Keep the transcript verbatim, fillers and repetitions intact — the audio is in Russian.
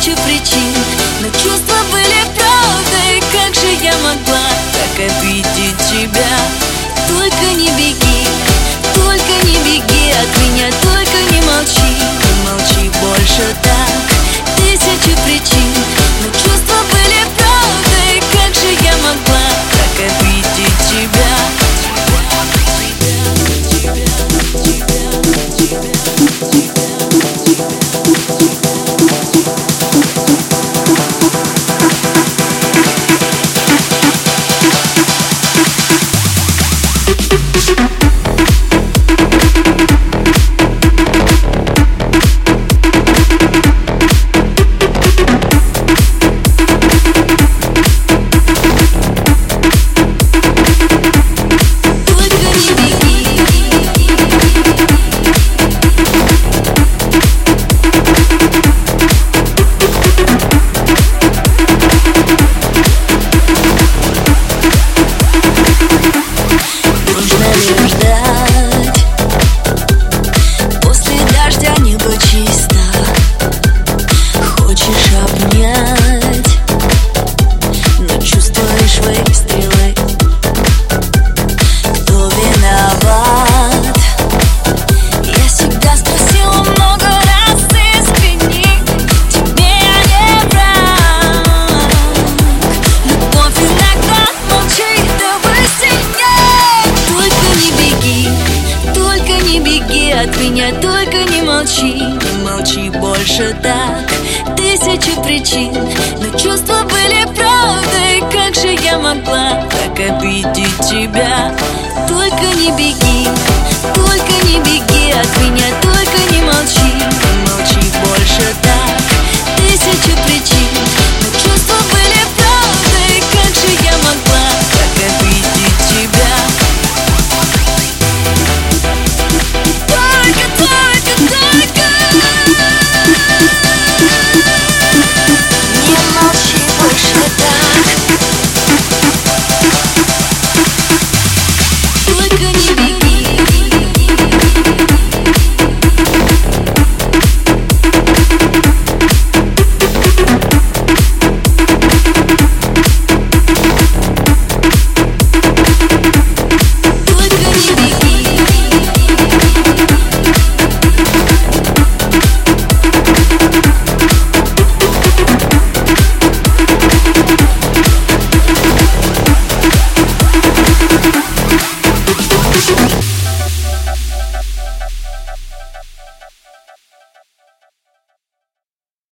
тысячу причин, но чувства были правдой. Как же я могла так обидеть тебя? Только не беги, только не беги от меня, только не молчи, не молчи больше так. Тысячу причин, но чувства были правдой. Как же я могла так обидеть тебя? От меня только не молчи, не молчи больше так. Тысячу причин, но чувства были правдой. Как же я могла так обидеть тебя? Только не беги, только не беги от меня.